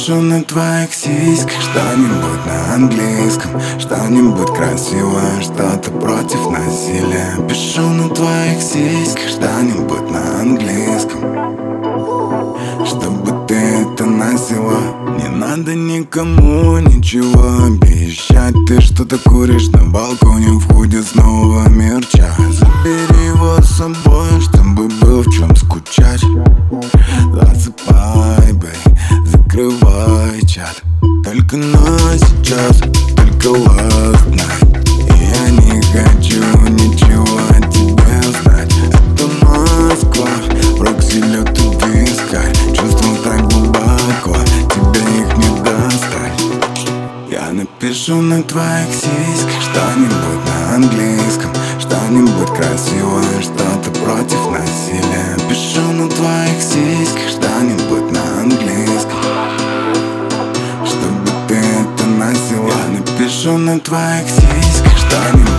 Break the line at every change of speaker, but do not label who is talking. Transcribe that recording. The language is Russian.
напишу на твоих сиськах что-нибудь на английском, что-нибудь красивое, что-то против насилия. Пишу на твоих сиськах что-нибудь на английском, чтобы ты это носила. Не надо никому ничего обещать. Ты что-то куришь на балконе в худе с нового мерча. Забери его с собой, чтобы был в чем скучать. Засыпай, бэй, закрывай чат. Только на сейчас, только last night. И я не хочу ничего о тебе знать. Это Москва, прокси лед и вискарь. Чувства так глубоко, тебе их не достать. Я напишу на твоих сиськах что-нибудь на английском, что-нибудь красивое, что-то против насилия. Пишу на твоих сиськах что-нибудь на английском, чтобы ты это носила. Я напишу на твоих сиськах что-нибудь